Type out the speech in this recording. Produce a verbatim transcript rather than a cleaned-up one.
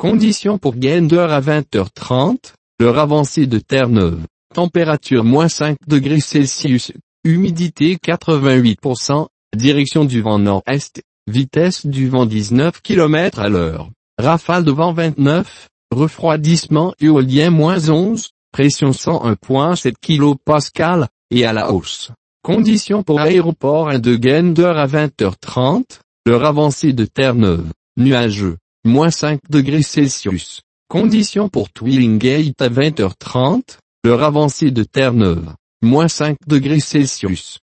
Conditions pour Gander à vingt heures trente, l'heure avancée de Terre-Neuve. Température moins cinq degrés Celsius, humidité quatre-vingt-huit pour cent, direction du vent nord-est, vitesse du vent dix-neuf kilomètres à l'heure, rafale de vent vingt-neuf, refroidissement éolien moins onze, pression cent un virgule sept kilopascales, et à la hausse. Conditions pour aéroport un de Gander à vingt heures trente, l'heure avancée de Terre-Neuve, nuageux, moins cinq degrés Celsius. Conditions pour Twillingate à vingt heures trente, l'heure avancée de Terre-Neuve, moins cinq degrés Celsius.